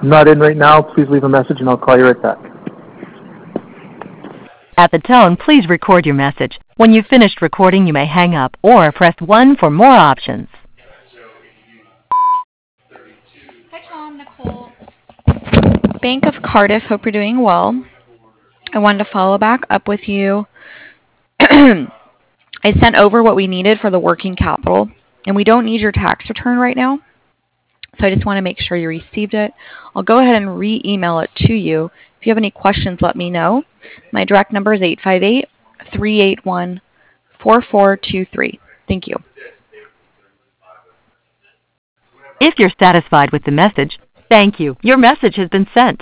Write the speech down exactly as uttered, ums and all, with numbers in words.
I'm not in right now. Please leave a message and I'll call you right back. At the tone, please record your message. When you've finished recording, you may hang up or press one for more options. Hi, Tom. Nicole. Bank of Cardiff. Hope you're doing well. I wanted to follow back up with you. I sent over what we needed for the working capital, and we don't need your tax return right now. So I just want to make sure you received it. I'll go ahead and re-email it to you. If you have any questions, let me know. My direct number is eight five eight, three eight one, four four two three. Thank you. If you're satisfied with the message, thank you. Your message has been sent.